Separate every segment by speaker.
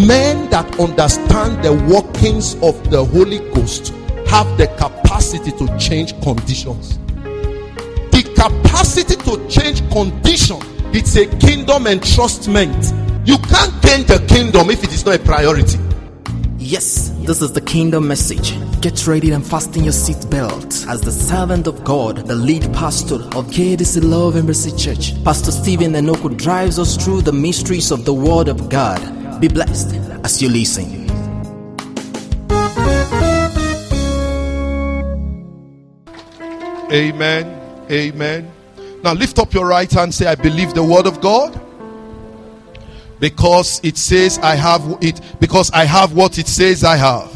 Speaker 1: Men that understand the workings of the Holy Ghost have the capacity to change conditions. The capacity to change condition, it's a kingdom entrustment. You can't gain the kingdom if it is not a priority.
Speaker 2: Yes, this is the kingdom message. Get ready and fasten your seatbelt as the servant of God, the lead pastor of KDC Love Embassy Church, Pastor Stephen Enoku, drives us through the mysteries of the Word of God. Be blessed as you listen.
Speaker 1: Amen. Amen. Now lift up your right hand, say, I believe the Word of God. Because it says I have it, because I have what it says I have.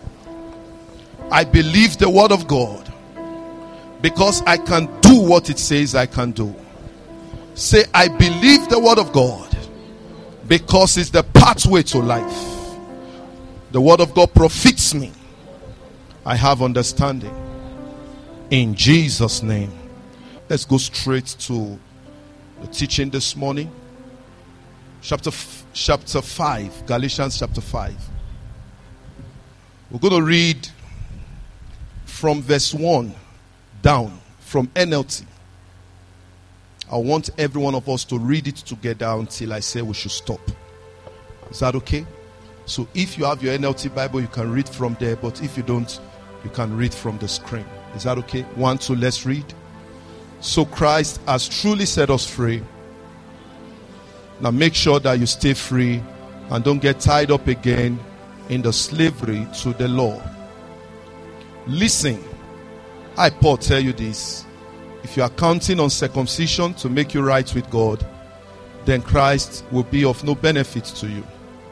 Speaker 1: I believe the Word of God because I can do what it says I can do. Say, I believe the Word of God because it's the pathway to life. The Word of God profits me. I have understanding. In Jesus' name. Let's go straight to the teaching this morning. Chapter 5, Galatians chapter 5. We're going to read from verse 1 down from NLT. I want every one of us to read it together until I say we should stop. Is that okay? So if you have your NLT Bible, you can read from there. But if you don't, you can read from the screen. Is that okay? 1, 2, let's read. So Christ has truly set us free. Now make sure that you stay free and don't get tied up again in the slavery to the law. Listen, I, Paul, tell you this. If you are counting on circumcision to make you right with God, then Christ will be of no benefit to you.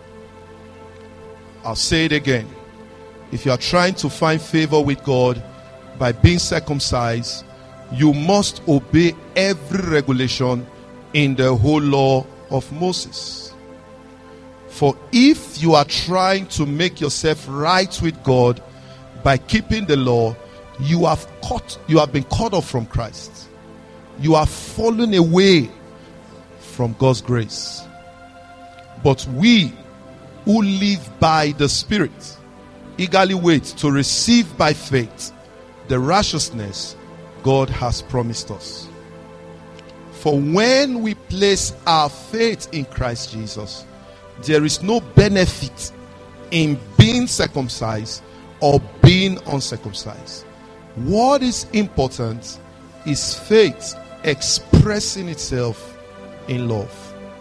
Speaker 1: I'll say it again. If you are trying to find favor with God by being circumcised, you must obey every regulation in the whole law of Moses. For if you are trying to make yourself right with God by keeping the law, you have been cut off from Christ. You have fallen away from God's grace. But we who live by the Spirit eagerly wait to receive by faith the righteousness God has promised us. For when we place our faith in Christ Jesus, there is no benefit in being circumcised or being uncircumcised. What is important is faith expressing itself in love.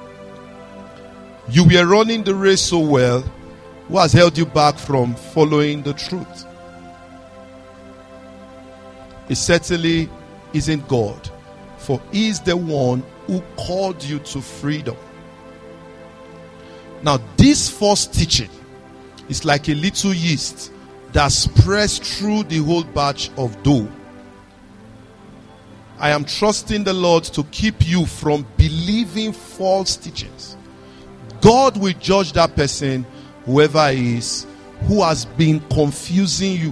Speaker 1: You were running the race so well. Who has held you back from following the truth? It certainly isn't God. For he is the one who called you to freedom. Now, this first teaching is like a little yeast that spreads through the whole batch of dough. I am trusting the Lord to keep you from believing false teachings. God will judge that person, whoever he is, who has been confusing you.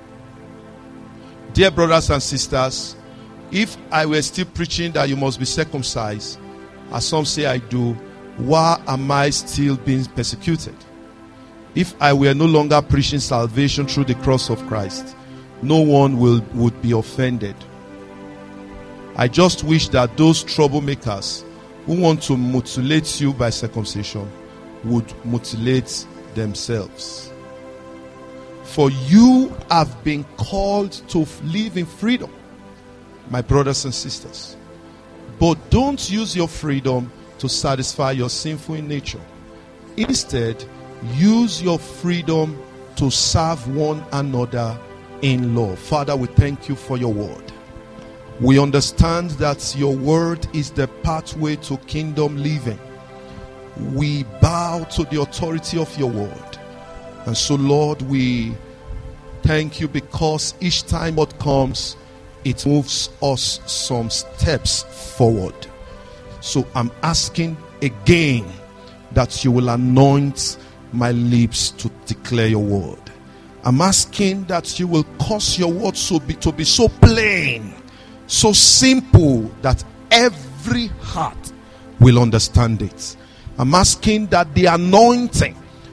Speaker 1: Dear brothers and sisters, if I were still preaching that you must be circumcised, as some say I do, why am I still being persecuted? If I were no longer preaching salvation through the cross of Christ, no one would be offended. I just wish that those troublemakers who want to mutilate you by circumcision would mutilate themselves. For you have been called to live in freedom, my brothers and sisters. But don't use your freedom to satisfy your sinful nature. Instead, use your freedom to serve one another in love. Father, we thank you for your word. We understand that your word is the pathway to kingdom living. We bow to the authority of your word. And so, Lord, we thank you because each time what comes, it moves us some steps forward. So I'm asking again that you will anoint my lips to declare your word. I'm asking that you will cause your word to be so plain, so simple that every heart will understand it. I'm asking that the anointing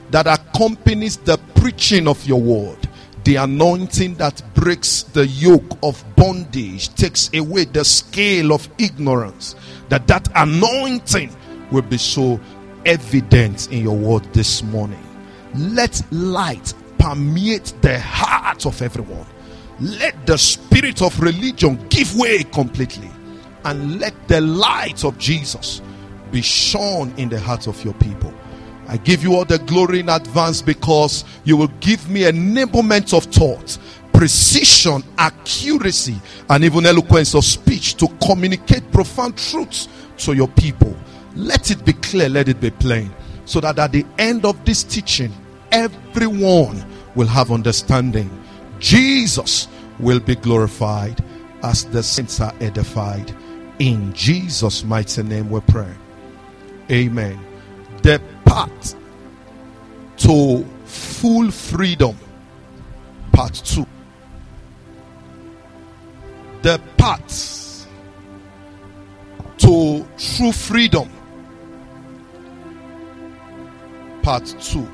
Speaker 1: that accompanies the preaching of your word, the anointing that breaks the yoke of bondage, takes away the scale of ignorance, that anointing will be so evident in your word this morning. Let light permeate the heart of everyone. Let the spirit of religion give way completely, and let the light of Jesus be shone in the hearts of your people. I give you all the glory in advance, because you will give me enablement of thought, precision, accuracy, and even eloquence of speech to communicate profound truths to your people. Let it be clear, let it be plain, so that at the end of this teaching, everyone will have understanding. Jesus will be glorified as the saints are edified. In Jesus' mighty name we pray. Amen. The path to full freedom, part 2. The path to true freedom, part 2.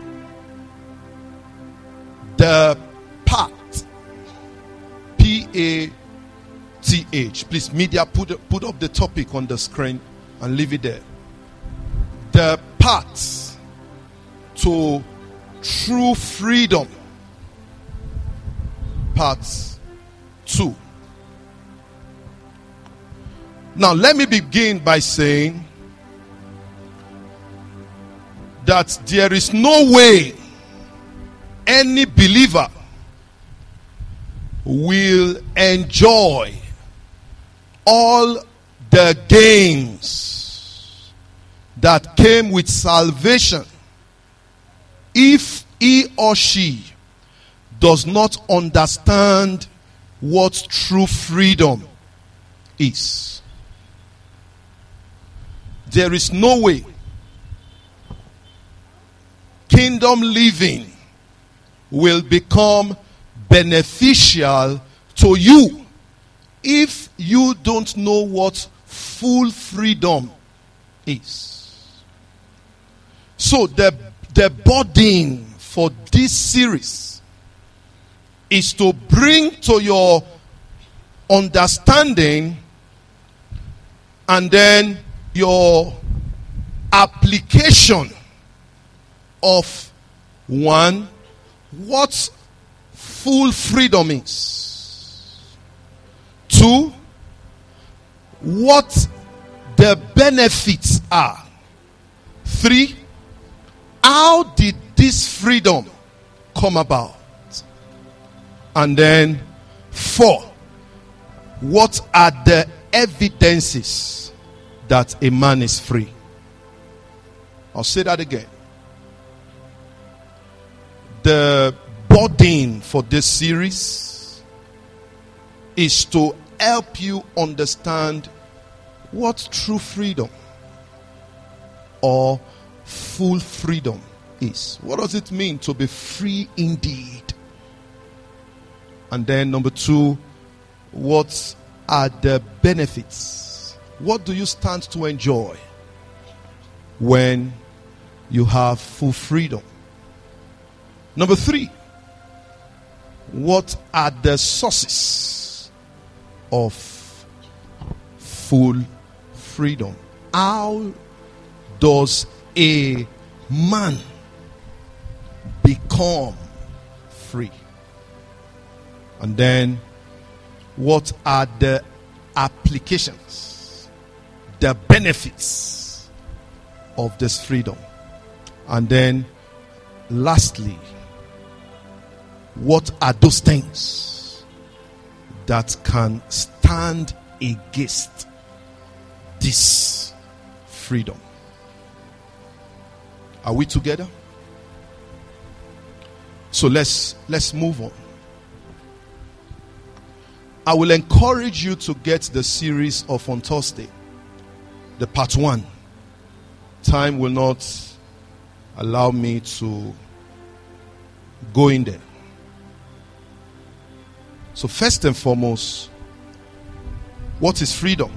Speaker 1: The path, P-A-T-H. Please, media, put up the topic on the screen and leave it there. The path to true freedom, part 2. Now, let me begin by saying that there is no way any believer will enjoy all the gains that came with salvation if he or she does not understand what true freedom is. There is no way kingdom living will become beneficial to you if you don't know what full freedom is. So the burden for this series is to bring to your understanding and then your application of, one, what full freedom is. 2, what the benefits are. 3, how did this freedom come about? And then 4, what are the evidences that a man is free? I'll say that again. The burden for this series is to help you understand what true freedom or full freedom is. What does it mean to be free indeed? And then number 2, what are the benefits? What do you stand to enjoy when you have full freedom? Number 3, what are the sources of full freedom? How does a man become free? And then, what are the applications, the benefits of this freedom? And then, lastly, what are those things that can stand against this freedom? Are we together? So let's move on. I will encourage you to get the series of on Thursday, the part 1. Time will not allow me to go in there. So first and foremost, what is freedom?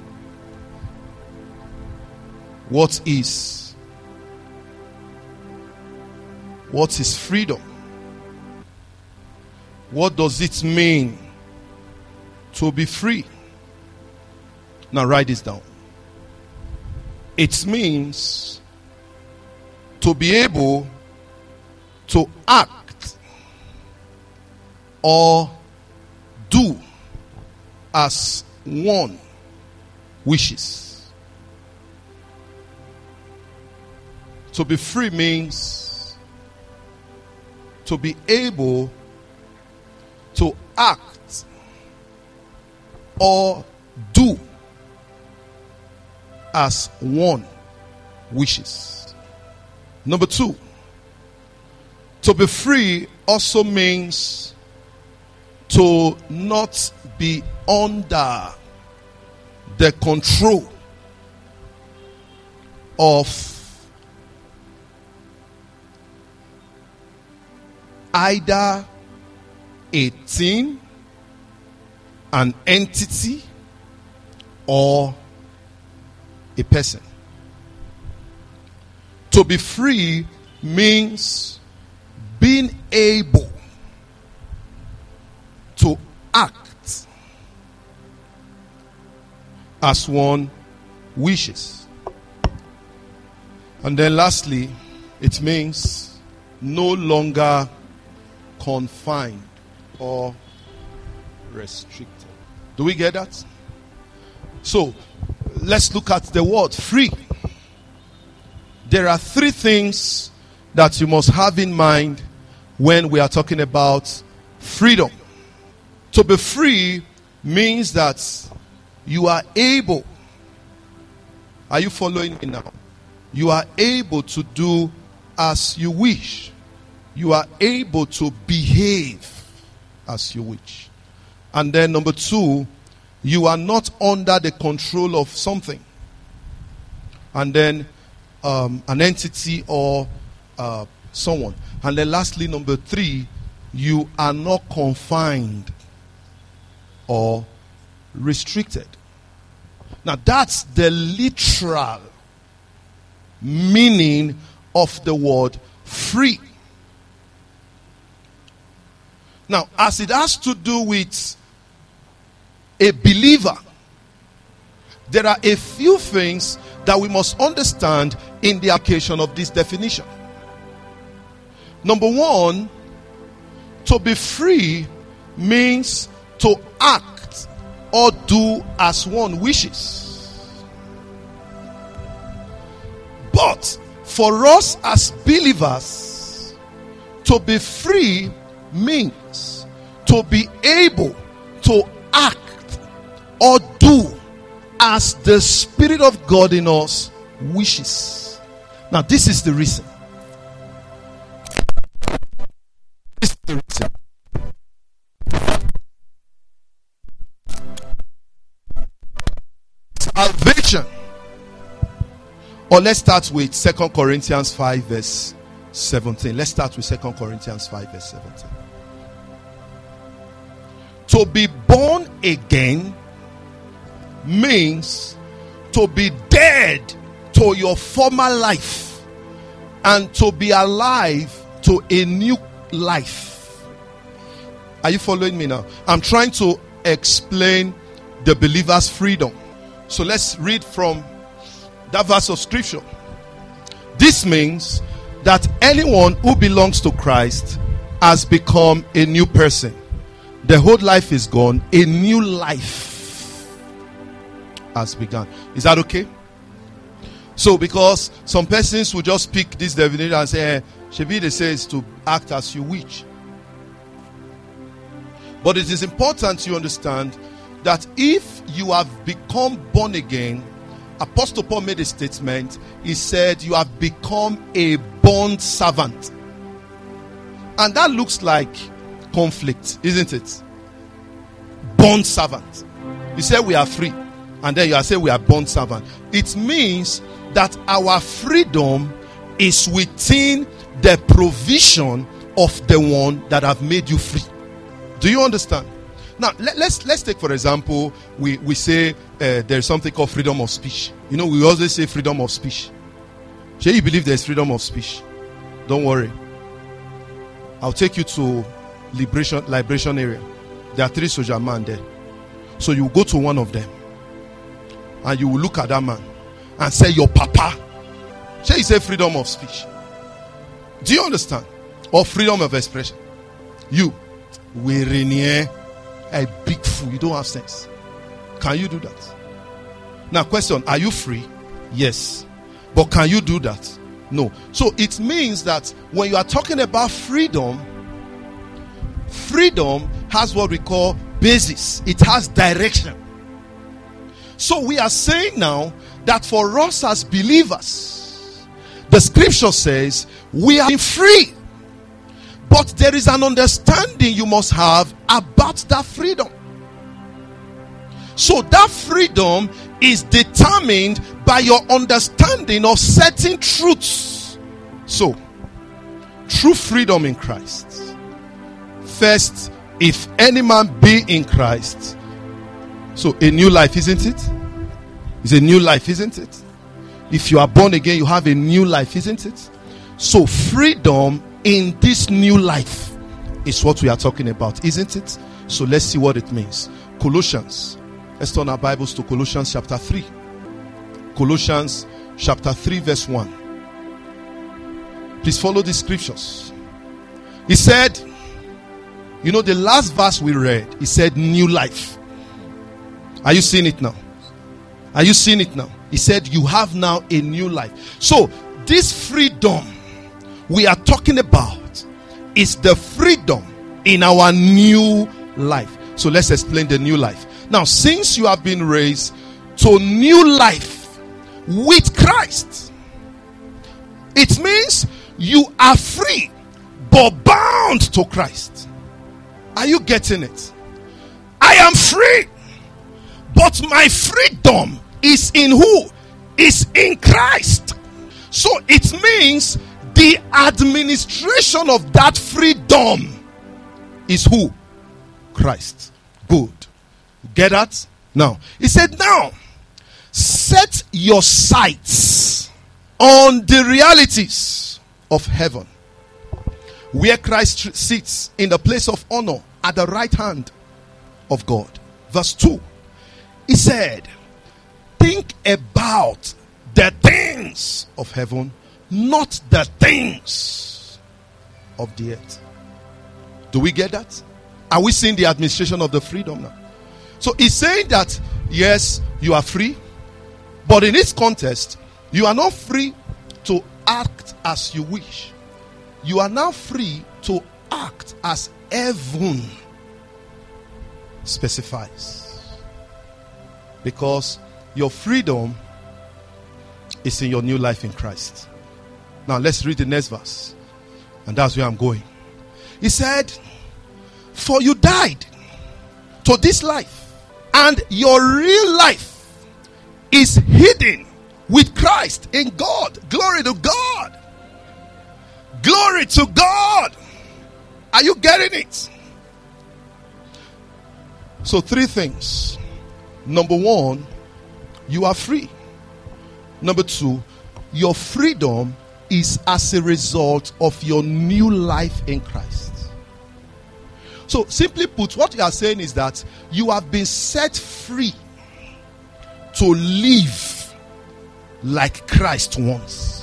Speaker 1: What is What is freedom? What does it mean to be free? Now write this down. It means to be able to act or do as one wishes. To be free means to be able to act or do as one wishes. Number two, to be free also means to not be under the control of either a thing, an entity, or a person. To be free means being able to act as one wishes. And then lastly, it means no longer confined or restricted. Do we get that? So, let's look at the word free. There are three things that you must have in mind when we are talking about freedom. To be free means that you are able. Are you following me now? You are able to do as you wish. You are able to behave as you wish. And then number two, you are not under the control of something. And then an entity or someone. And then lastly, number three, you are not confined or restricted. Now that's the literal meaning of the word free. Now, as it has to do with a believer, there are a few things that we must understand in the application of this definition. Number one, to be free means to act or do as one wishes. But for us as believers, to be free means to be able to act or do as the Spirit of God in us wishes. Now, this is the reason. This is the reason. Salvation. Or let's start with 2 Corinthians 5 verse 17. Let's start with 2 Corinthians 5 verse 17. To be born again means to be dead to your former life and to be alive to a new life. Are you following me now? I'm trying to explain the believer's freedom. So let's read from that verse of scripture. This means that anyone who belongs to Christ has become a new person. The old life is gone. A new life has begun. Is that okay? So, because some persons will just pick this definition and say, Shebide says to act as you wish. But it is important you understand that if you have become born again, Apostle Paul made a statement. He said, you have become a bond servant. And that looks like conflict, isn't it? Bond servant. You say we are free, and then you are saying we are bond servant. It means that our freedom is within the provision of the one that have made you free. Do you understand? Now let's take for example, we say there's something called freedom of speech. You know, we always say freedom of speech. Sure, you believe there's freedom of speech? Don't worry. I'll take you to liberation area. There are 3 soldier men there. So you go to one of them and you will look at that man and say, your papa. Shall you say freedom of speech? Do you understand? Or freedom of expression? You, a big fool, you don't have sense. Can you do that? Now question, are you free? Yes. But can you do that? No. So it means that when you are talking about freedom has what we call basis. It has direction. So we are saying now that for us as believers, the scripture says we are free. But there is an understanding you must have about that freedom. So that freedom is determined by your understanding of certain truths. So, true freedom in Christ. First, if any man be in Christ. So, a new life, isn't it? It's a new life, isn't it? If you are born again, you have a new life, isn't it? So, freedom in this new life is what we are talking about, isn't it? So, let's see what it means. Colossians. Let's turn our Bibles to Colossians chapter 3. Colossians chapter 3 verse 1. Please follow the scriptures. He said, you know the last verse we read, he said new life. Are you seeing it now? Are you seeing it now? He said you have now a new life. So this freedom we are talking about is the freedom in our new life. So let's explain the new life. Now, since you have been raised to new life with Christ, it means you are free but bound to Christ. Are you getting it? I am free, but my freedom is in who? Is in Christ. So it means the administration of that freedom is who? Christ. Good. Get that? Now, he said, now, set your sights on the realities of heaven, where Christ sits in the place of honor at the right hand of God. Verse 2, he said, think about the things of heaven, not the things of the earth. Do we get that? Are we seeing the administration of the freedom now? So he's saying that, yes, you are free, but in its context, you are not free to act as you wish. You are now free to act as heaven specifies. Because your freedom is in your new life in Christ. Now let's read the next verse. And that's where I'm going. He said, for you died to this life, and your real life is hidden with Christ in God. Glory to God. Glory to God. Are you getting it? So 3 things. Number 1, you are free. Number 2, your freedom is as a result of your new life in Christ. So simply put, what you are saying is that you have been set free to live like Christ wants.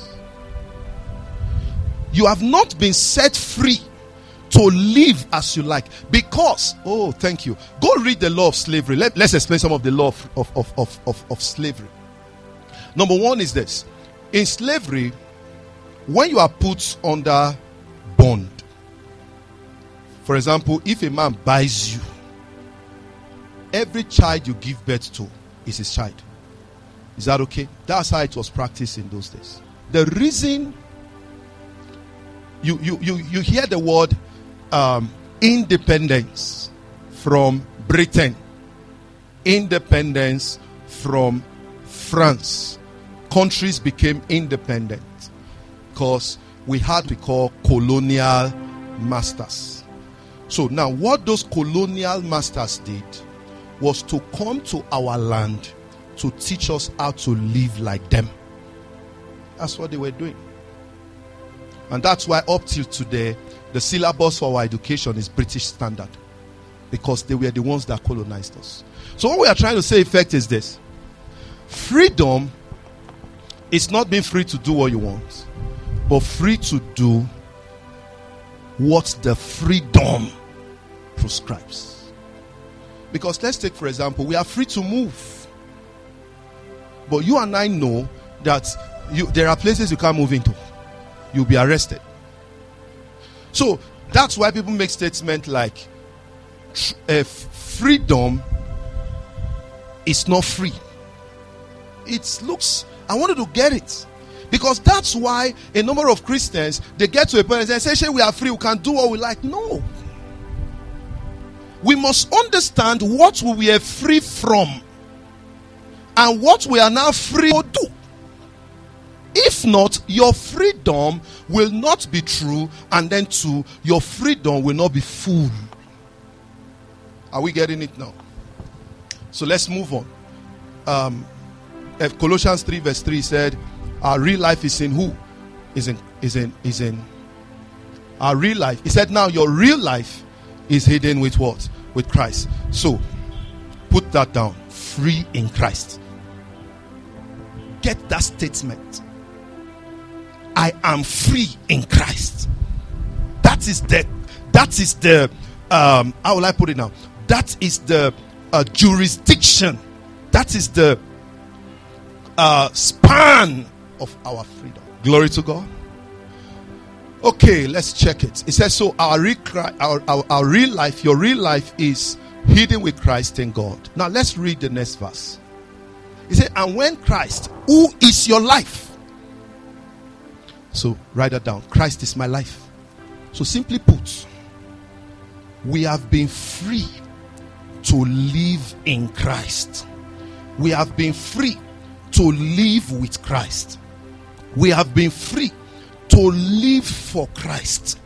Speaker 1: You have not been set free to live as you like. Because, oh, thank you. Go read the law of slavery. Let's explain some of the law of slavery. Number 1 is this. In slavery, when you are put under bond, for example, if a man buys you, every child you give birth to is his child. Is that okay? That's how it was practiced in those days. The reason you hear the word independence from Britain, independence from France, countries became independent because we had what we call colonial masters. So now what those colonial masters did was to come to our land to teach us how to live like them. That's what they were doing. And that's why up till today, The syllabus for our education is British standard, because they were the ones that colonized us. So what we are trying to say, in effect, is this: freedom is not being free to do what you want, but free to do what the freedom prescribes. Because let's take, for example, we are free to move, but you and I know that there are places you can't move into. You'll be arrested. So that's why people make statements like freedom is not free. It looks, I wanted to get it, because that's why a number of Christians, they get to a point and say, we are free, we can do what we like. No. We must understand what we are free from and what we are now free to do. If not, your freedom will not be true, and then too, your freedom will not be full. Are we getting it now? So let's move on. Colossians 3 verse 3 said, our real life is in who? Is in our real life. He said, now your real life is hidden with what? With Christ. So put that down. Free in Christ. Get that statement. I am free in Christ. That is the how will I put it now? That is the jurisdiction. That is the span of our freedom. Glory to God. Okay, let's check it. It says, so our real life, your real life is hidden with Christ in God. Now let's read the next verse. He said, and when Christ, who is your life? So write that down. Christ is my life. So simply put, we have been free to live in Christ. We have been free to live with Christ. We have been free to live for Christ.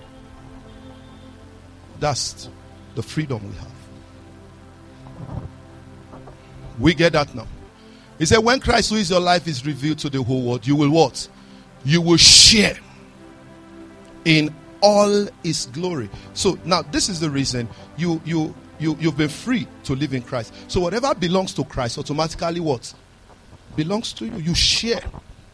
Speaker 1: That's the freedom we have. We get that now. He said, when Christ, who is your life, is revealed to the whole world, you will what? You will share in all his glory. So now this is the reason you've been free to live in Christ. So whatever belongs to Christ automatically what? Belongs to you. You share.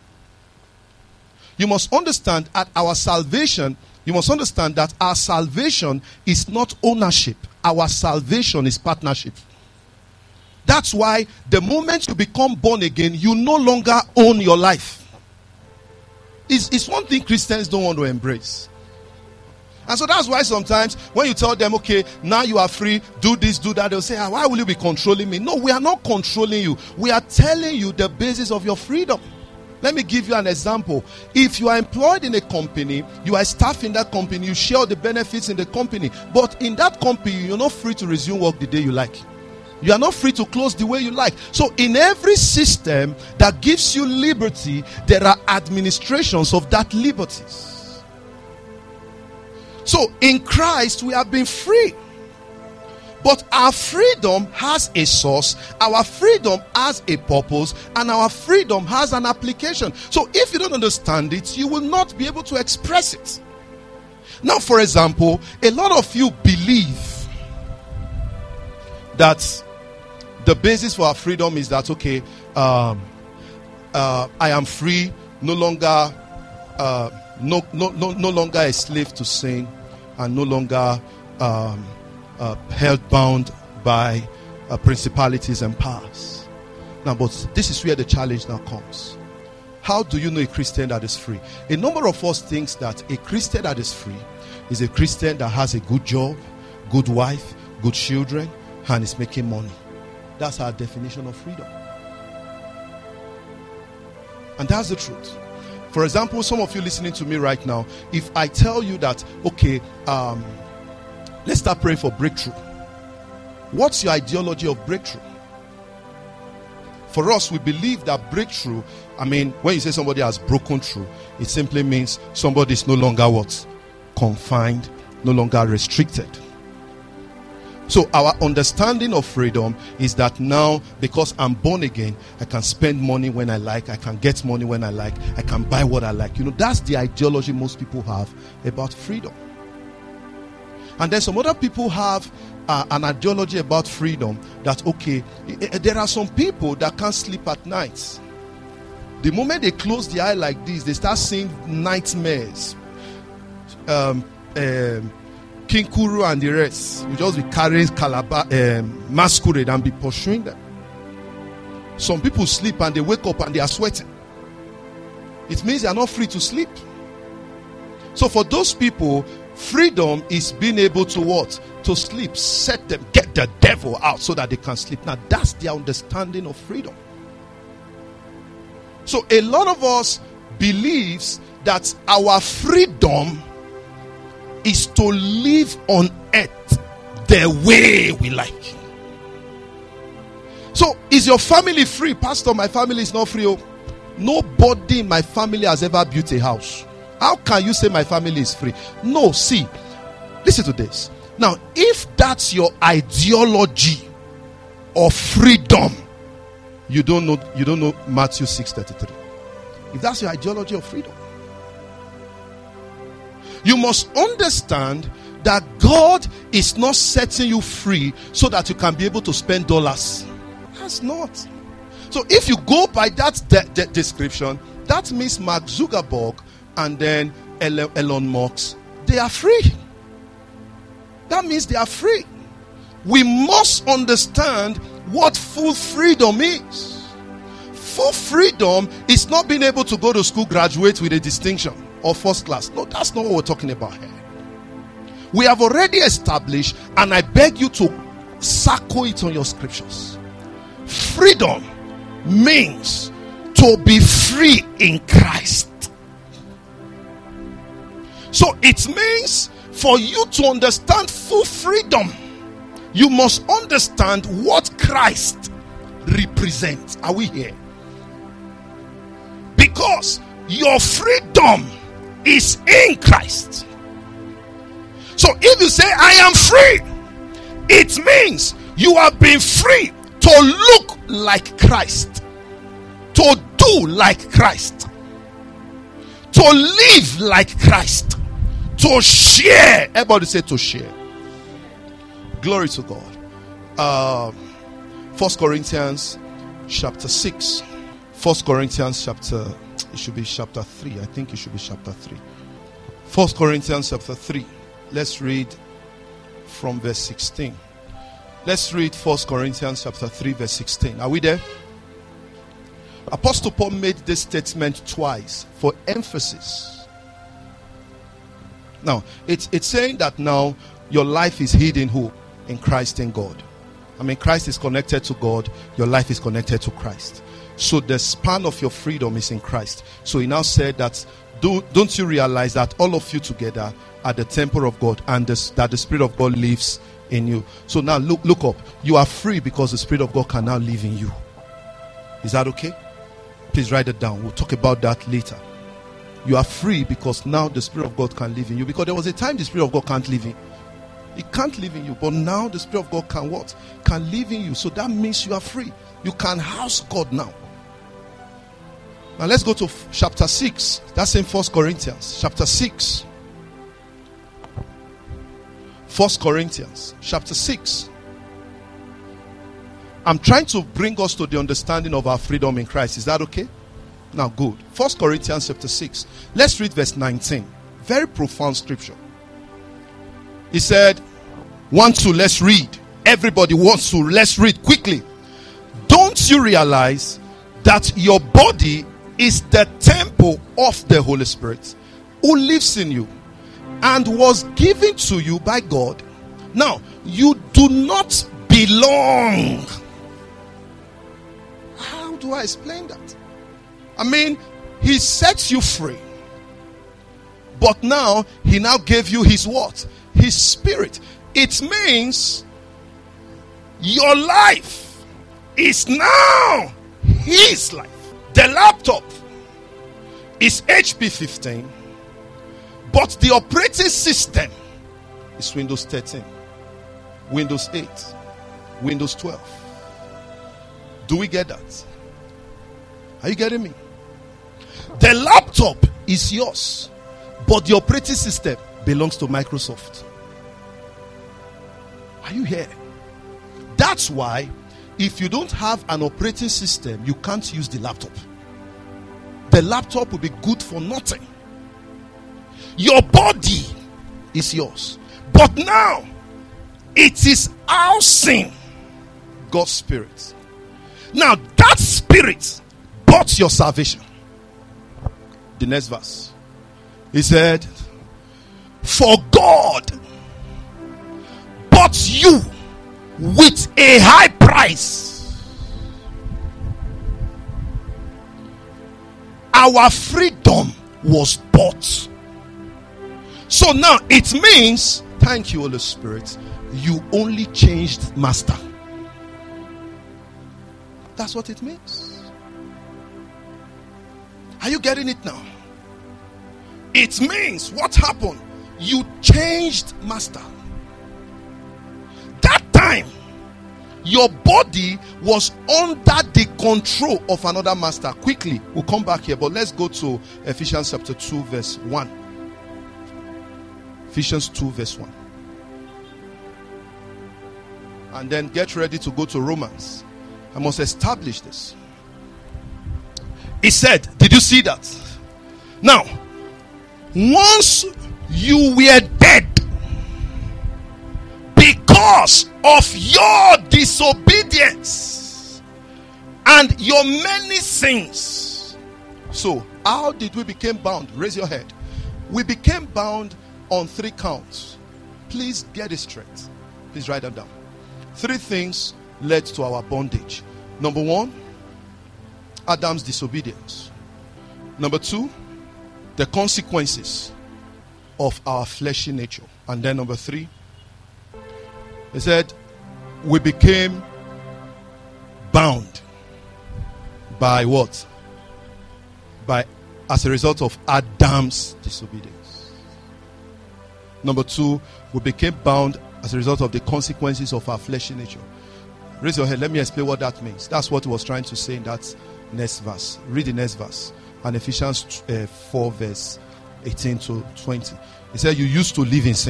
Speaker 1: You must understand at our salvation, you must understand that our salvation is not ownership. Our salvation is partnership. That's why the moment you become born again, you no longer own your life. It's one thing Christians don't want to embrace. And so that's why sometimes when you tell them, okay, now you are free, do this, do that, they'll say, why will you be controlling me? No, we are not controlling you. We are telling you the basis of your freedom. Let me give you an example. If you are employed in a company, you are staff in that company, you share the benefits in the company. But in that company, you're not free to resume work the day you like. You are not free to close the way you like. So in every system that gives you liberty, there are administrations of that liberties. So in Christ, we have been free. But our freedom has a source, our freedom has a purpose, and our freedom has an application. So if you don't understand it, you will not be able to express it. Now, for example, a lot of you believe that the basis for our freedom is that, okay, I am free, no longer a slave to sin, and no longer held bound by principalities and powers. Now, but this is where the challenge now comes. How do you know a Christian that is free? A number of us thinks that a Christian that is free is a Christian that has a good job, good wife, good children, and is making money. That's our definition of freedom. And that's the truth. For example, some of you listening to me right now, if I tell you that, okay, let's start praying for breakthrough. What's your ideology of breakthrough? For us, we believe that breakthrough, when you say somebody has broken through, it simply means somebody is no longer what? Confined, no longer restricted. So our understanding of freedom is that now, because I'm born again, I can spend money when I like, I can get money when I like, I can buy what I like. That's the ideology most people have about freedom. And then some other people have an ideology about freedom that, okay, there are some people that can't sleep at night. The moment they close the eye like this, they start seeing nightmares. King Kuru and the rest will just be carrying masquerade and be pursuing them. Some people sleep and they wake up and they are sweating. It means they are not free to sleep. So for those people, freedom is being able to what? To sleep, set them, get the devil out so that they can sleep. Now that's their understanding of freedom. So a lot of us believes that our freedom is to live on earth the way we like. So is your family free? Pastor, my family is not free. Oh. Nobody in my family has ever built a house. How can you say my family is free? No, see, listen to this. Now, if that's your ideology of freedom, you don't know Matthew 6:33. If that's your ideology of freedom, you must understand that God is not setting you free so that you can be able to spend dollars. That's not. So if you go by that description, that means Mark Zuckerberg and then Elon Musk, they are free. That means they are free. We must understand what full freedom is. Full freedom is not being able to go to school, graduate with a distinction or first class. No, that's not what we're talking about here. We have already established, and I beg you to circle it on your scriptures. Freedom means to be free in Christ. So it means for you to understand full freedom, you must understand what Christ represents. Are we here? Because your freedom is in Christ. So if you say, I am free, it means you have been free to look like Christ, to do like Christ, to live like Christ, to share. Everybody say to share. Glory to God. 1 Corinthians chapter 6. 1 Corinthians chapter, it should be chapter 3. I think it should be chapter 3. 1 Corinthians chapter 3. Let's read from verse 16. Let's read 1 Corinthians chapter 3 verse 16. Are we there? Apostle Paul made this statement twice for emphasis. Now, it's saying that now your life is hid in who? In Christ, in God. I mean, Christ is connected to God. Your life is connected to Christ. So the span of your freedom is in Christ. So he now said that, don't you realize that all of you together are the temple of God, and that the Spirit of God lives in you. So now look up. You are free because the Spirit of God can now live in you. Is that okay? Please write it down. We'll talk about that later. You are free because now the Spirit of God can live in you. Because there was a time the Spirit of God can't live in. It can't live in you. But now the Spirit of God can what? Can live in you. So that means you are free. You can house God now. Now let's go to chapter 6. That's in 1 Corinthians. Chapter 6. 1 Corinthians chapter 6. I'm trying to bring us to the understanding of our freedom in Christ. Is that okay? Now good. 1 Corinthians chapter 6. Let's read verse 19. Very profound scripture. He said, 1, 2, let's read. Everybody wants to. Let's read quickly. Don't you realize that your body is the temple of the Holy Spirit who lives in you and was given to you by God? Now, you do not belong. How do I explain that? I mean, he sets you free. But now, he now gave you his what? His Spirit. It means your life is now his life. The laptop is HP 15, but the operating system is Windows 13, Windows 8, Windows 12. Do we get that? Are you getting me? The laptop is yours, but the operating system belongs to Microsoft. Are you here? That's why if you don't have an operating system, you can't use the laptop. The laptop will be good for nothing. Your body is yours. But now, it is housing God's Spirit. Now, that Spirit bought your salvation. The next verse. He said, for God bought you with a high price. Our freedom was bought. So now it means, thank you, Holy Spirit, you only changed master. That's what it means. Are you getting it now? It means what happened? You changed master. That time, your body was under the control of another master. Quickly, we'll come back here, but let's go to Ephesians chapter 2 verse 1. Ephesians 2 verse 1. And then get ready to go to Romans. I must establish this. He said, did you see that? Now, once you were dead because of your disobedience and your many sins. So, how did we become bound? Raise your head. We became bound on 3 counts. Please get it straight. Please write them down. 3 things led to our bondage. Number 1, Adam's disobedience. Number 2, the consequences of our fleshy nature. And then number 3, he said, we became bound by what? As a result of Adam's disobedience. Number 2, we became bound as a result of the consequences of our fleshy nature. Raise your head. Let me explain what that means. That's what he was trying to say in that next verse. Read the next verse. And Ephesians 4 verse 18 to 20. He said, you used to live in sin.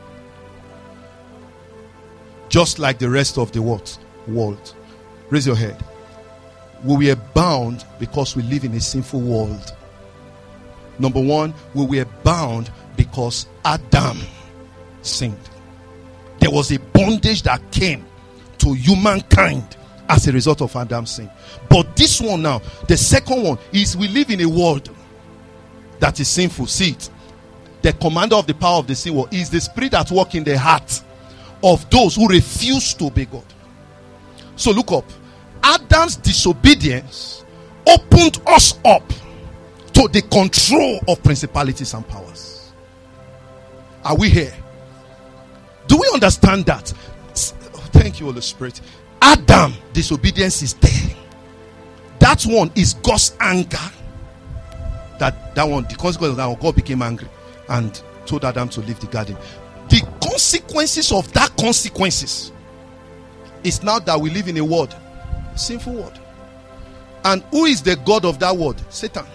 Speaker 1: Just like the rest of the world. Raise your head. We were bound because we live in a sinful world. Number 1, we were bound because Adam sinned. There was a bondage that came to humankind as a result of Adam's sin. But this one now, the second one, is we live in a world that is sinful. See it. The commander of the power of the sin world is the spirit that works in the heart of those who refuse to obey God. So look up. Adam's disobedience opened us up to the control of principalities and powers. Are we here? Do we understand that? Thank you, Holy Spirit. Adam, disobedience is there. That one is God's anger. That one, the consequence of that one, God became angry and told Adam to leave the garden. The consequences of that consequences is now that we live in a world, sinful world. And who is the God of that world? Satan.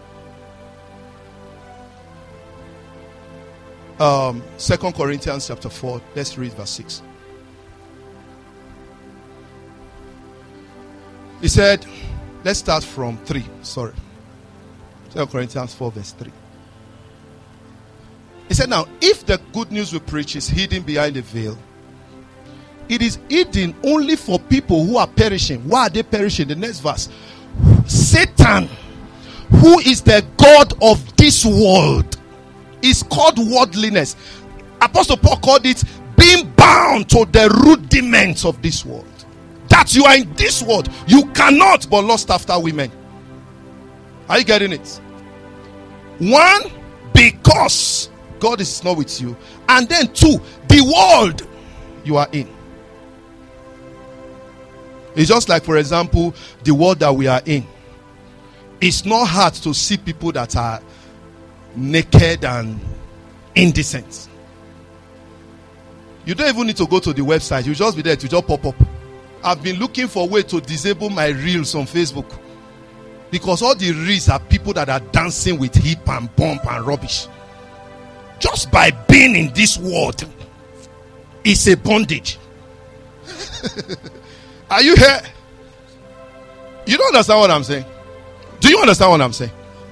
Speaker 1: 2 Corinthians chapter 4. Let's read verse 6. He said, let's start from 3. 2 Corinthians 4 verse 3. He said, now, if the good news we preach is hidden behind a veil, it is hidden only for people who are perishing. Why are they perishing? The next verse. Satan, who is the God of this world, is called worldliness. Apostle Paul called it being bound to the rudiments of this world. That you are in this world, you cannot but lust after women. Are you getting it? 1, because God is not with you. And then 2, the world you are in. It's just like, for example, the world that we are in. It's not hard to see people that are naked and indecent. You don't even need to go to the website. You just be there to just pop up. I've been looking for a way to disable my reels on Facebook, because all the reels are people that are dancing with hip and bump and rubbish. Just by being in this world is a bondage. Are you here? You don't understand what I'm saying? Do you understand what I'm saying?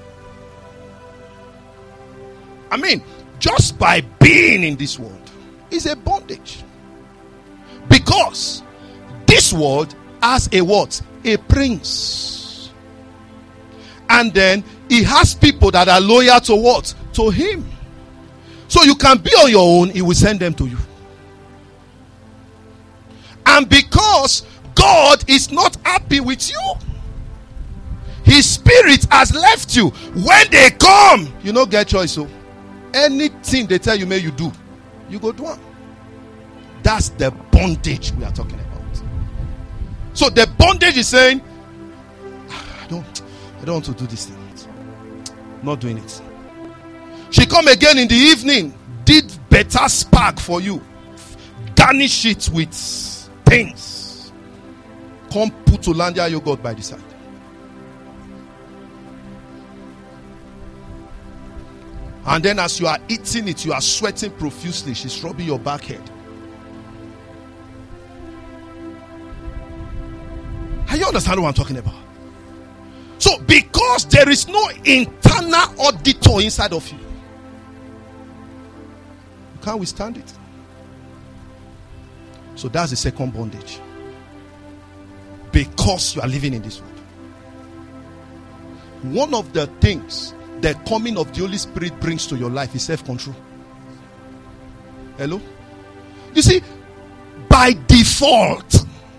Speaker 1: I mean, just by being in this world is a bondage. Because this world has a what? A prince. And then he has people that are loyal to what? To him. So you can be on your own, he will send them to you. And because God is not happy with you, his spirit has left you. When they come, you don't get choice. So anything they tell you may you do, you go do it. That's the bondage we are talking about. So the bondage is saying, I don't want to do this thing. Not doing it. She come again in the evening, did better spark for you, garnish it with things. Come put Hollandia yogurt by the side. And then as you are eating it, you are sweating profusely. She's rubbing your back head. Are you understand what I'm talking about? So because there is no internal auditor inside of you, you can't withstand it. So that's the second bondage. Because you are living in this world. One of the things the coming of the Holy Spirit brings to your life is self-control. Hello? You see, by default,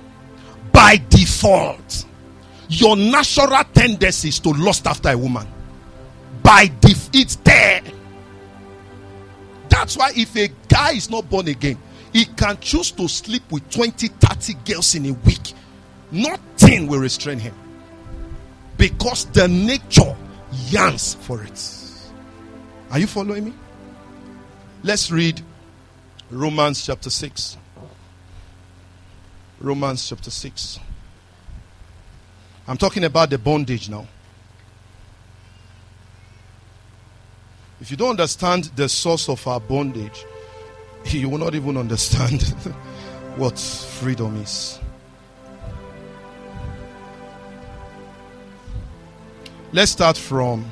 Speaker 1: your natural tendency is to lust after a woman. It's there. That's why if a guy is not born again, he can choose to sleep with 20, 30 girls in a week. Nothing will restrain him. Because the nature yearns for it. Are you following me? Let's read Romans chapter 6. Romans chapter 6. I'm talking about the bondage now. If you don't understand the source of our bondage, you will not even understand what freedom is. Let's start from,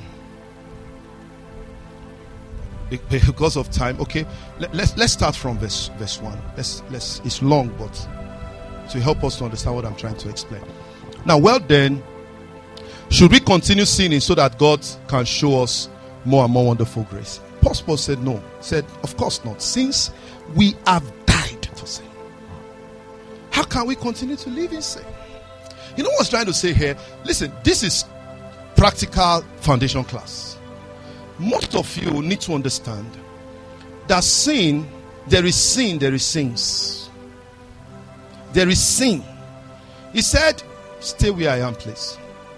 Speaker 1: because of time. Okay, let's start from verse 1. It's long, but to help us to understand what I'm trying to explain. Now, well then, should we continue sinning so that God can show us more and more wonderful grace? Paul said no. Said, of course not. Since we have died to sin, how can we continue to live in sin? You know what I was trying to say here? Listen, this is practical foundation class. Most of you need to understand that sin, there is sin, there is sins. There is sin. He said, stay where I am, please.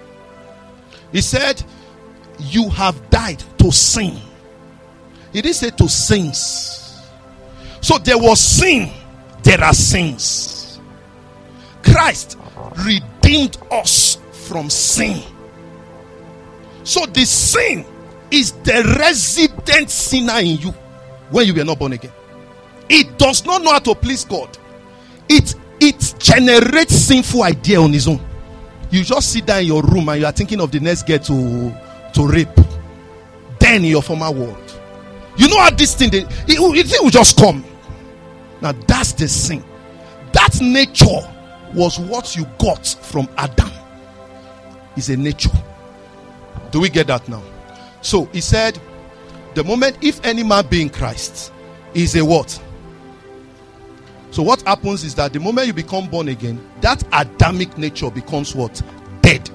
Speaker 1: He said, you have died to sin. He didn't say to sins. So there was sin, there are sins. Christ redeemed us from sin. So the sin is the resident sinner in you when you were not born again. It does not know how to please God. It generates sinful idea on its own. You just sit down in your room and you are thinking of the next girl to rape. Then in your former world, you know how this thing it will just come. Now that's the sin. That nature was what you got from Adam. It's a nature. Do we get that now? So he said, the moment if any man be in Christ, is a what? So what happens is that the moment you become born again, that Adamic nature becomes what? Dead.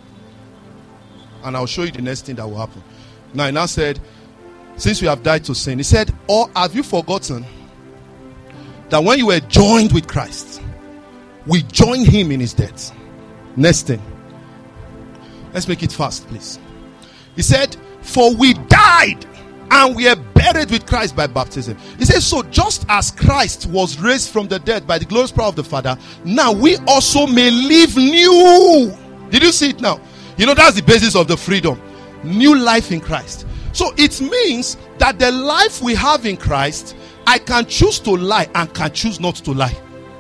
Speaker 1: And I'll show you the next thing that will happen. Now he now said, since we have died to sin, he said, or have you forgotten that when you were joined with Christ, we join him in his death? Next thing. Let's make it fast, please. He said, for we died and we are buried with Christ by baptism. He says, so just as Christ was raised from the dead by the glorious power of the Father, now we also may live new. Did you see it now? You know, that's the basis of the freedom. New life in Christ. So it means that the life we have in Christ, I can choose to lie and can choose not to lie.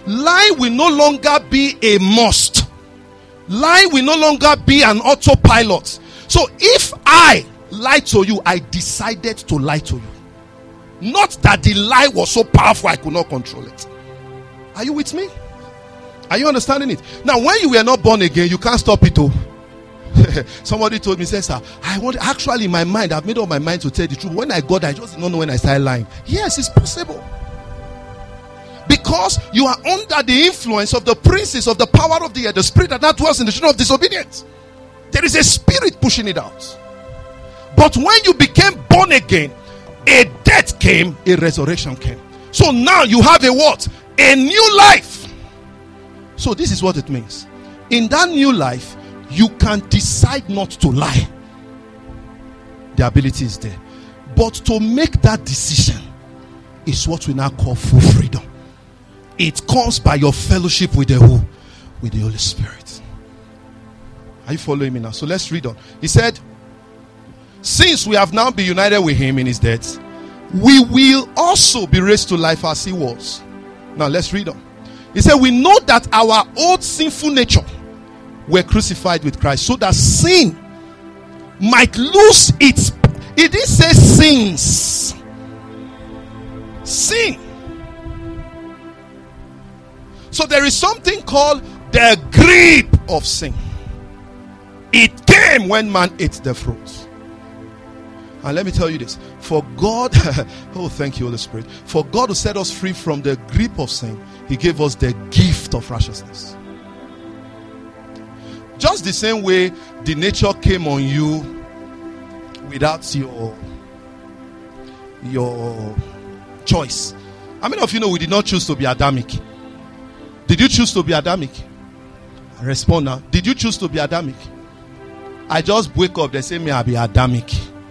Speaker 1: lying will no longer be a must. Lying will no longer be an autopilot. So if I lied to you, I decided to lie to you. Not that the lie was so powerful I could not control it. Are you with me? Are you understanding it? Now, when you were not born again, you can't stop it. Oh, somebody told me, says, "Sir, actually in my mind, I've made up my mind to tell the truth. When I got, I just don't know when I started lying." Yes, it's possible. Because you are under the influence of the princes of the power of the air, the spirit that dwells in the children of disobedience. There is a spirit pushing it out. But when you became born again, a death came, a resurrection came. So now you have a what? A new life. So this is what it means. In that new life, you can decide not to lie. The ability is there. But to make that decision is what we now call full freedom. It comes by your fellowship with the who? With the Holy Spirit. Are you following me now? So let's read on. He said, since we have now been united with him in his death, we will also be raised to life as he was. Now let's read on. He said, we know that our old sinful nature were crucified with Christ, so that sin might lose its, it didn't say sins. Sin. So there is something called the grip of sin. It came when man ate the fruit. And let me tell you this. For God, oh thank you Holy Spirit. For God to set us free from the grip of sin, he gave us the gift of righteousness. Just the same way the nature came on you without your choice. How many of you know we did not choose to be Adamic? Did you choose to be Adamic? Respond now. Did you choose to be Adamic? I just wake up, they say me I be Adamic.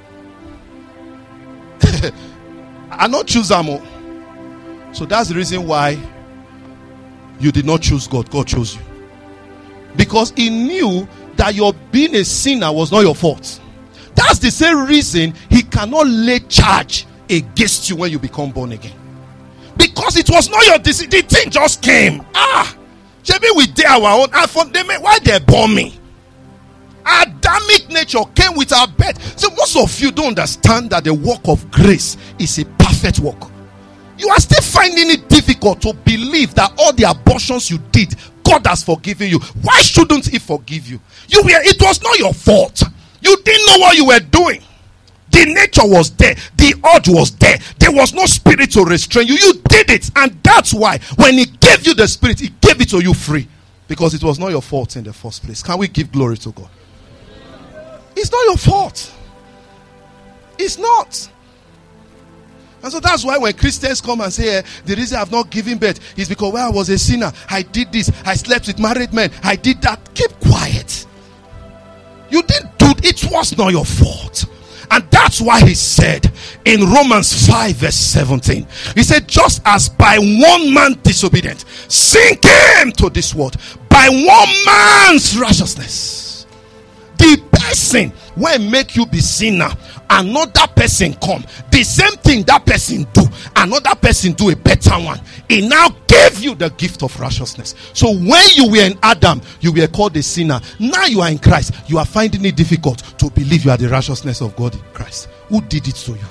Speaker 1: I not choose them. So that's the reason why you did not choose God. God chose you. Because he knew that your being a sinner was not your fault. That's the same reason he cannot lay charge against you when you become born again. Because it was not your decision. The thing just came. Maybe we did our own. Why they born me? Adamic nature came with our birth. So most of you don't understand that the work of grace is a perfect work. You are still finding it difficult to believe that all the abortions you did, God has forgiven you. Why shouldn't he forgive you? It was not your fault. You didn't know what you were doing. The nature was there. The urge was there. There was no spirit to restrain you. You did it. And that's why when he gave you the spirit, he gave it to you free. Because it was not your fault in the first place. Can we give glory to God? It's not your fault. It's not. And so that's why when Christians come and say, the reason I've not given birth is because I was a sinner. I did this. I slept with married men. I did that. Keep quiet. You didn't do it. It was not your fault. And that's why he said in Romans 5 verse 17, he said, just as by one man disobedient, sin came to this world, by one man's righteousness. The person will make you be sinner, another person come, the same thing that person do, another person do a better one. He now gave you the gift of righteousness. So when you were in Adam, you were called a sinner. Now you are in Christ. You are finding it difficult to believe you are the righteousness of God in Christ. Who did it to you?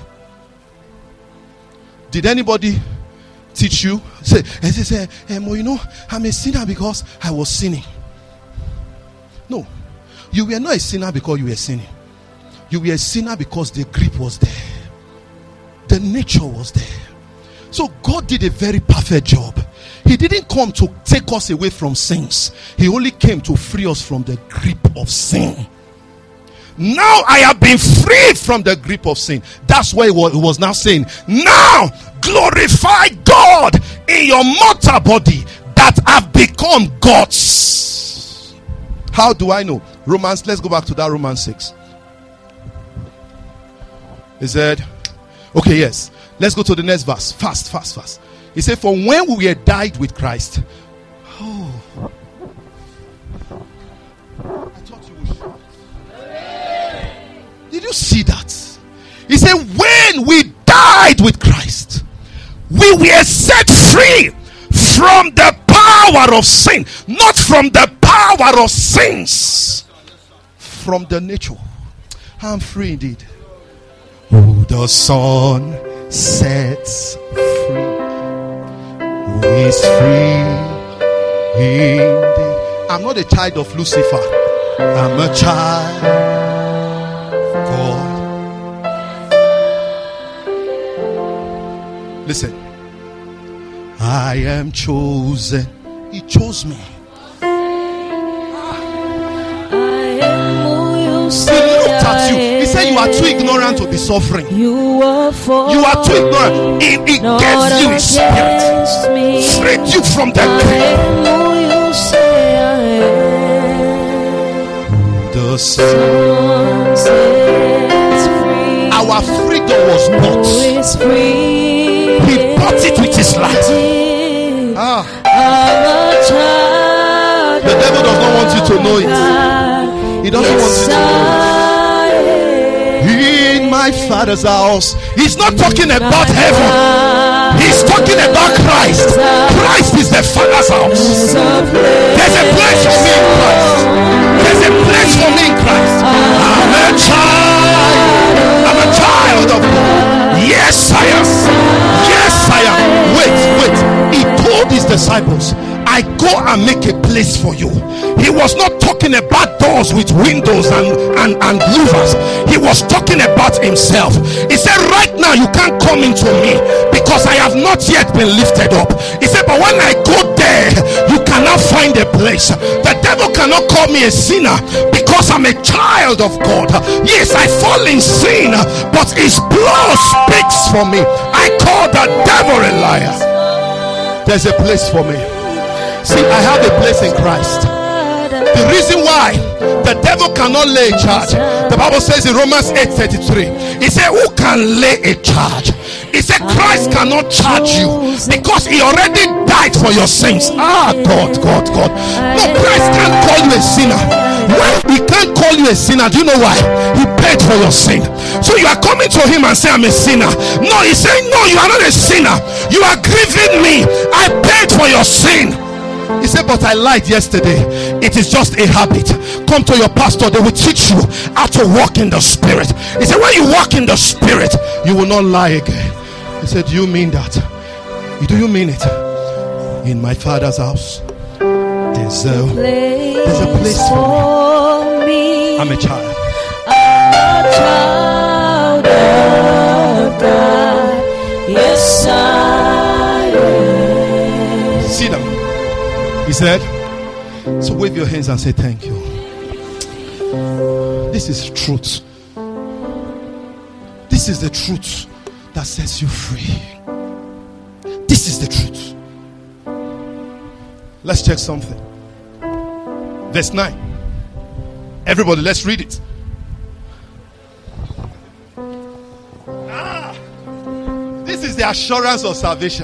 Speaker 1: Did anybody teach you? Say, you know, I'm a sinner because I was sinning. No. You were not a sinner because you were sinning. You were a sinner because the grip was there. The nature was there. So God did a very perfect job. He didn't come to take us away from sins. He only came to free us from the grip of sin. Now I have been freed from the grip of sin. That's why he was now saying, now glorify God in your mortal body that have become gods. How do I know? Romans, let's go back to that Romans 6. He said, okay, yes. Let's go to the next verse. Fast. He said, for when we were died with Christ. Oh. I thought you would shout. Did you see that? He said, when we died with Christ, we were set free from the power of sin, not from the power of sins, from the nature. I'm free indeed. Who the Son sets free, who is free indeed. I'm not a child of Lucifer. I'm a child of God. Listen. I am chosen. He chose me. He looked at you. He said you are too ignorant to be suffering. You are too ignorant. He gave you His Spirit. Freed you from the grave. The Son sets free. Our freedom was bought. He bought it with His life. The devil does not want you to know it. He doesn't want you to know it. In my Father's house. He's not talking about heaven. He's talking about Christ. Christ is the Father's house. There's a place for me in Christ. There's a place for me in Christ. I'm a child of God. Yes, I am. Yes, I am. Wait. He told His disciples, I go and make a place for you. He was not talking about doors with windows and louvers. He was talking about Himself. He said, right now you can't come into me because I have not yet been lifted up. He said, but when I go there, you cannot find a place. The devil cannot call me a sinner because I'm a child of God. Yes, I fall in sin, but His blood speaks for me. I call the devil a liar. There's a place for me. See, I have a place in Christ. The reason why the devil cannot lay a charge, the Bible says in Romans 8:33, he said, who can lay a charge? He said Christ cannot charge you because He already died for your sins. God. No, Christ can't call you a sinner. Why He can't call you a sinner? Do you know why? He paid for your sin. So you are coming to Him and say, I'm a sinner. No, He's saying, no, you are not a sinner. You are grieving me. I paid for your sin. He said, but I lied yesterday. It is just a habit. Come to your pastor, they will teach you how to walk in the Spirit. He said, when you walk in the Spirit, you will not lie again. He said, do you mean that? Do you mean it? In my Father's house, there's a place for me. I'm a child. I'm a child of God. Yes, I am. Sit down. He said, so wave your hands and say thank you. This is truth. This is the truth that sets you free. This is the truth. Let's check something. Verse 9. Everybody, let's read it. This is the assurance of salvation.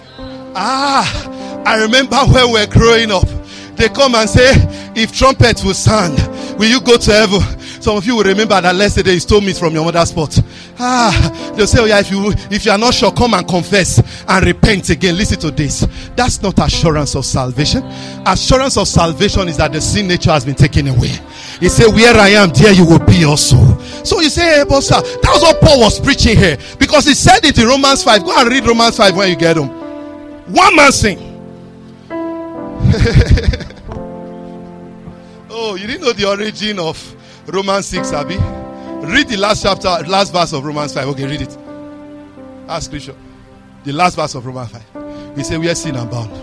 Speaker 1: I remember when we were growing up, they come and say, if trumpets will sound, will you go to heaven? Some of you will remember that yesterday you stole meat from your mother's pot. They'll say, oh yeah, if you are not sure, come and confess and repent again. Listen to this. That's not assurance of salvation. Assurance of salvation is that the sin nature has been taken away. He said, where I am, there you will be also. So you say, hey, but sir, that was what Paul was preaching here. Because he said it in Romans 5. Go and read Romans 5 when you get home. One man sin. Oh, you didn't know the origin of Romans 6, Abi? Read the last verse of Romans 5. Okay, read it. That's scripture. The last verse of Romans 5. He said, we are sin and bound.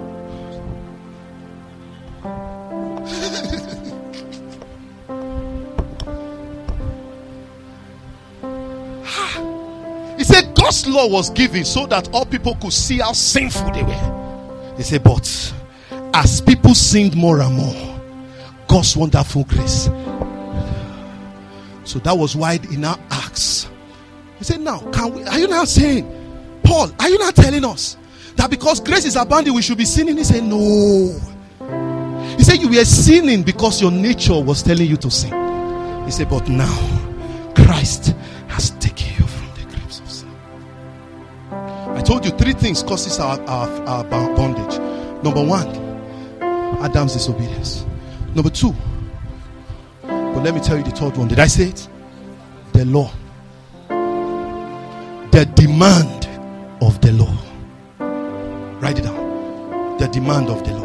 Speaker 1: He said God's law was given so that all people could see how sinful they were. He said, but as people sinned more and more, God's wonderful grace. So that was why he now asks. He said, now, are you now saying, Paul, are you not telling us that because grace is abounding, we should be sinning? He said, no. He said, you were sinning because your nature was telling you to sin. He said, but now, Christ has taken you from the grips of sin. I told you 3 things causes our bondage. Number one, Adam's disobedience. Number two, but let me tell you the third one. Did I say it? The law. The demand of the law. Write it down. The demand of the law.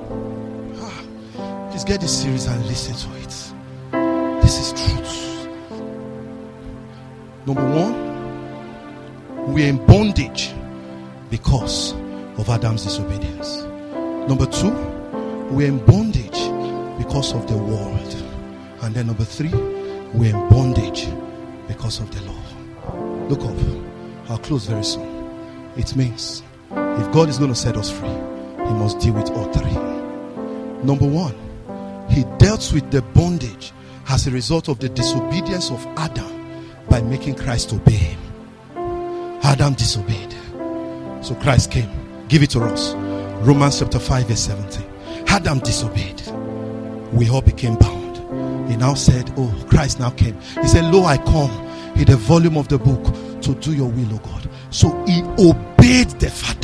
Speaker 1: Please get this series and listen to it. This is truth. Number one, we're in bondage because of Adam's disobedience. Number two, we're in bondage because of the world. And then number three, we're in bondage because of the law. Look up. I'll close very soon. It means if God is going to set us free, He must deal with all three. Number one, He dealt with the bondage as a result of the disobedience of Adam by making Christ obey Him. Adam disobeyed, so Christ came. Give it to us. Romans chapter 5 verse 17. Adam disobeyed. We all became bound. He now said, oh, Christ now came. He said, lo, I come in the volume of the book to do your will, O God. So he obeyed the Father.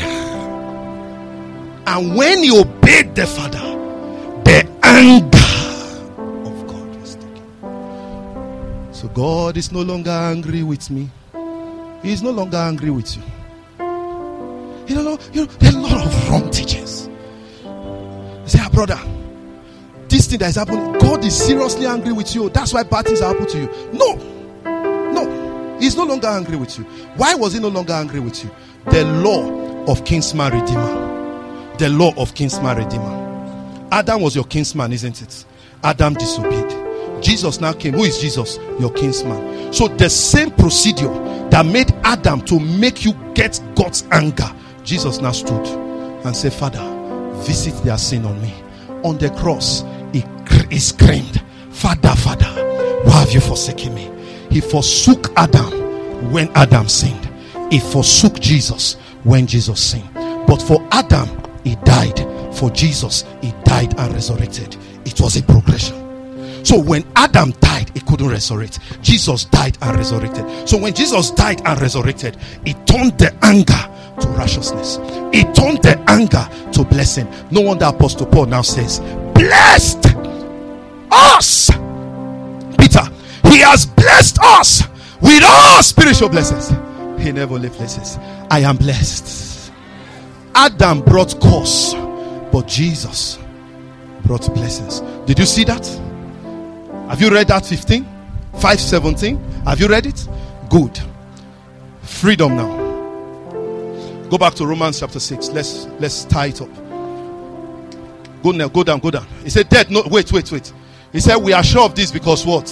Speaker 1: And when he obeyed the Father, the anger of God was taken. So God is no longer angry with me. He is no longer angry with you. There are a lot of wrong teachings. You say, brother, this thing that is happening, God is seriously angry with you. That's why bad things happen to you. No. He's no longer angry with you. Why was he no longer angry with you? The law of kinsman redeemer. The law of kinsman redeemer. Adam was your kinsman, isn't it? Adam disobeyed. Jesus now came. Who is Jesus? Your kinsman. So the same procedure that made Adam to make you get God's anger, Jesus now stood and said, Father, visit their sin on me. On the cross, he screamed, Father, Father, why have you forsaken me? He forsook Adam when Adam sinned. He forsook Jesus when Jesus sinned. But for Adam, he died. For Jesus, he died and resurrected. It was a progression. So when Adam died, he couldn't resurrect. Jesus died and resurrected. So when Jesus died and resurrected, he turned the anger to righteousness. He turned the anger to blessing. No wonder Apostle Paul now says, blessed us, Peter, he has blessed us with all spiritual blessings. He never left blessings. I am blessed. Adam brought curse, but Jesus brought blessings. Did you see that? Have you read that 5:17? Have you read it? Good. Freedom now. Go back to Romans chapter 6. Let's tie it up. Go down. He said, death, no, wait. He said, we are sure of this because what?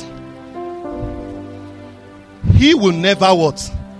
Speaker 1: He will never what?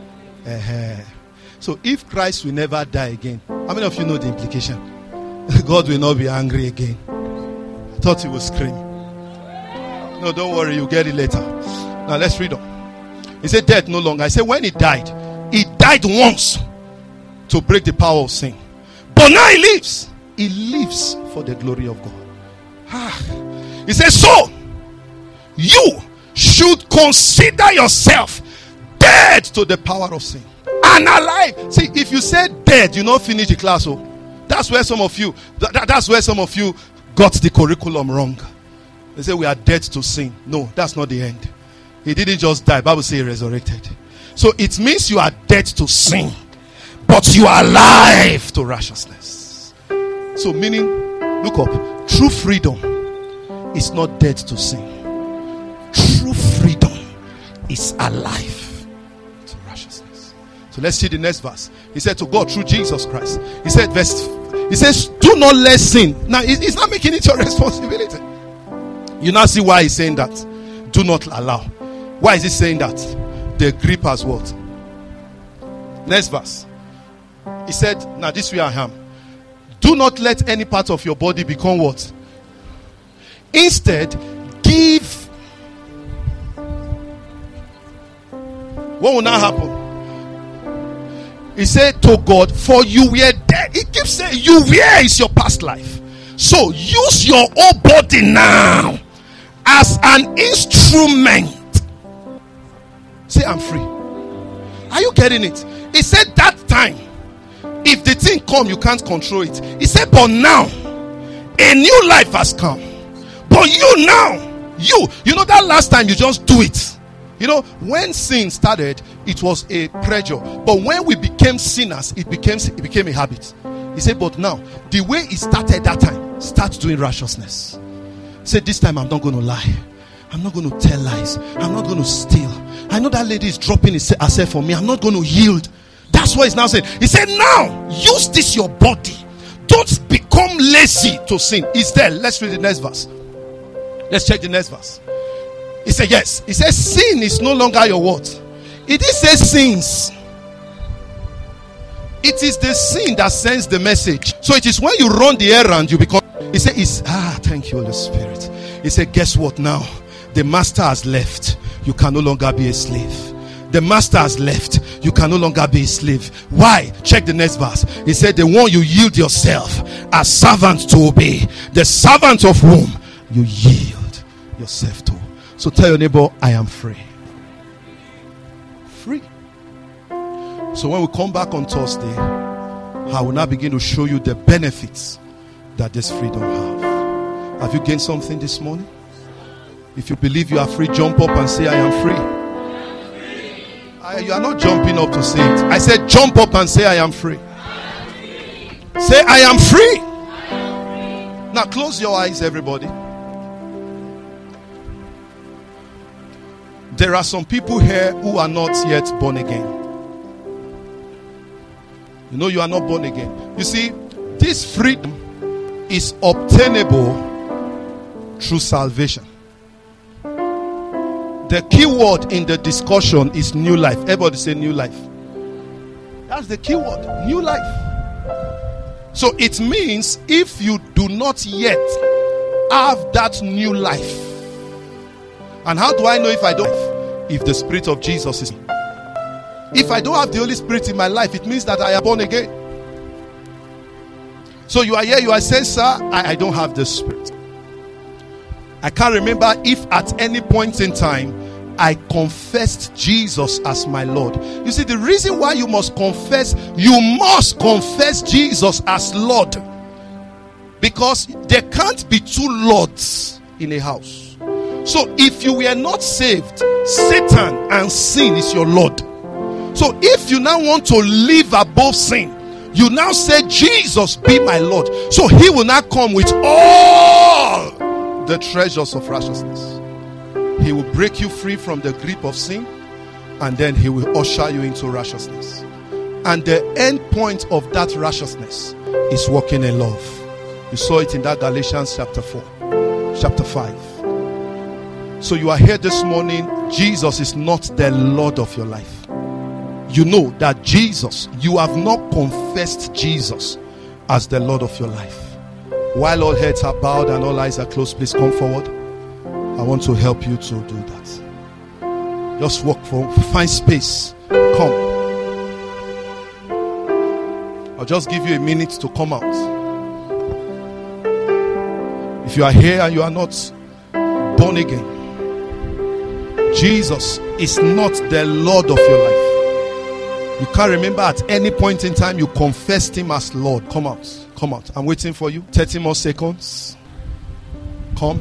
Speaker 1: So if Christ will never die again, how many of you know the implication? God will not be angry again. I thought he would scream. No, don't worry, you'll get it later. Now let's read on. He said, death no longer. I said, when he died once to break the power of sin. But now he lives. He lives for the glory of God. He says, so you should consider yourself dead to the power of sin and alive. See, if you say dead, you not finish the class. Oh, that's where some of you got the curriculum wrong. They say we are dead to sin. No, that's not the end. He didn't just die. Bible says he resurrected. So it means you are dead to sin, but you are alive to righteousness. So meaning, look up. True freedom is not dead to sin. True freedom is alive to righteousness. So let's see the next verse. He said to God through Jesus Christ. He says, do not let sin. Now he's not making it your responsibility. You now see why he's saying that. Do not allow. Why is he saying that? The grip has what? Next verse. He said, now this way I am. Do not let any part of your body become what? Instead, give. What will now happen? He said to God, for you were dead. He keeps saying, where is your past life? So use your whole body now as an instrument. Say, I'm free. Are you getting it? He said that time If the thing come, you can't control it. He said, but now a new life has come. But you now, you know that last time you just do it. You know, when sin started, it was a pressure. But when we became sinners, it became a habit. He said, but now, the way it started that time, start doing righteousness. Say, this time I'm not going to lie. I'm not going to tell lies. I'm not going to steal. I know that lady is dropping herself for me. I'm not going to yield. That's what he's now saying. He said, now, use this your body. Don't become lazy to sin. It's there. Let's read the next verse. Let's check the next verse. He said, yes. He says, sin is no longer your what? It did say sins. It is the sin that sends the message. So it is when you run the errand, you become. He said, thank you, Holy Spirit. He said, guess what now? The master has left. You can no longer be a slave. The master has left. You can no longer be a slave. Why? Check the next verse. He said, the one you yield yourself as servant to obey. The servant of whom you yield yourself to. So tell your neighbor, I am free. Free. So when we come back on Thursday, I will now begin to show you the benefits that this freedom have. Have you gained something this morning? If you believe you are free, jump up and say, I am free. You are not jumping up to say it. I said, jump up and say, I am free. Say, I am free. Now close your eyes, everybody. There are some people here who are not yet born again. You know you are not born again. You see, this freedom is obtainable through salvation. The key word in the discussion is new life. Everybody say new life. That's the key word, new life. So it means if you do not yet have that new life. And how do I know if I don't? If the Spirit of Jesus is. If I don't have the Holy Spirit in my life, it means that I am born again. So you are here, you are saying, sir, I don't have the Spirit. I can't remember if at any point in time I confessed Jesus as my Lord. You see, the reason why you must confess Jesus as Lord, because there can't be two lords in a house. So if you were not saved, Satan and sin is your Lord. So if you now want to live above sin, you now say, Jesus be my Lord. So he will now come with all the treasures of righteousness. He will break you free from the grip of sin, and then he will usher you into righteousness. And the end point of that righteousness is walking in love. You saw it in that Galatians chapter 4, chapter 5. So you are here this morning. Jesus is not the Lord of your life. You know that Jesus, you have not confessed Jesus as the Lord of your life. While all heads are bowed and all eyes are closed, please come forward. I want to help you to do that. Just find space. Come. I'll just give you a minute to come out. If you are here and you are not born again, Jesus is not the Lord of your life. You can't remember at any point in time you confessed him as Lord. Come out. Come out. I'm waiting for you. 30 more seconds. Come.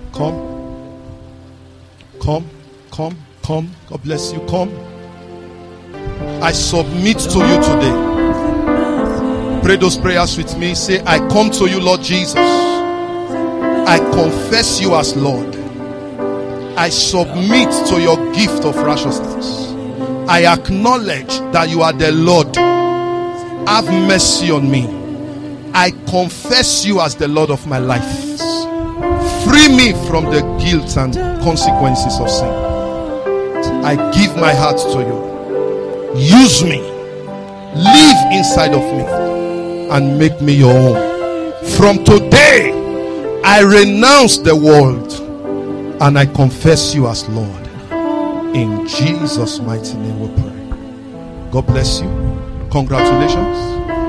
Speaker 1: God bless you. Come. I submit to you today. Pray those prayers with me. Say, I come to you, Lord Jesus. I confess you as Lord. I submit to your gift of righteousness. I acknowledge that you are the Lord. Have mercy on me. I confess you as the Lord of my life. Free me from the guilt and consequences of sin. I give my heart to you. Use me. Live inside of me and make me your own. From today, I renounce the world and I confess you as Lord. In Jesus' mighty name we pray. God bless you. Congratulations.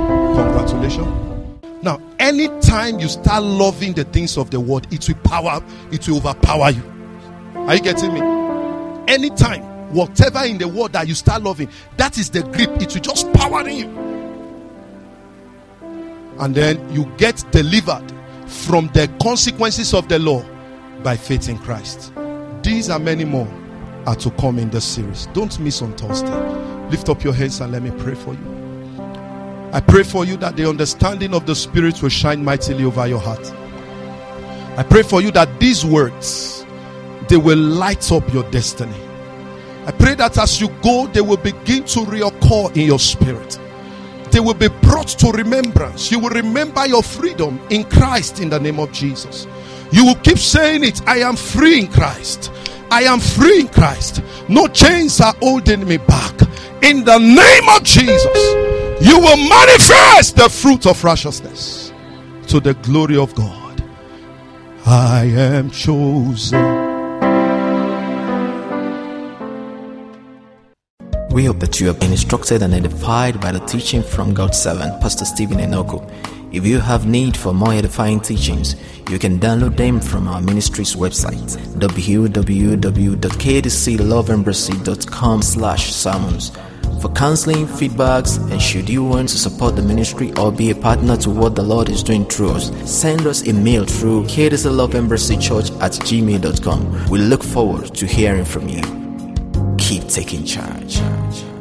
Speaker 1: Now, anytime you start loving the things of the world, it will overpower you. Are you getting me? Anytime, whatever in the world that you start loving, that is the grip. It will just power you. And then you get delivered from the consequences of the law by faith in Christ. These and many more are to come in this series. Don't miss on Thursday. Lift up your hands and let me pray for you. I pray for you that the understanding of the Spirit will shine mightily over your heart. I pray for you that these words, they will light up your destiny. I pray that as you go, they will begin to reoccur in your spirit. They will be brought to remembrance. You will remember your freedom in Christ in the name of Jesus. You will keep saying it. I am free in Christ. I am free in Christ. No chains are holding me back. In the name of Jesus, you will manifest the fruit of righteousness to the glory of God. I am chosen.
Speaker 2: We hope that you have been instructed and edified by the teaching from God's servant, Pastor Stephen Enoku. If you have need for more edifying teachings, you can download them from our ministry's website, www.kdcloveembassy.com/sermons. For counseling, feedbacks, and should you want to support the ministry or be a partner to what the Lord is doing through us, send us a mail through kdcloveembassy@gmail.com. We look forward to hearing from you. Keep taking charge.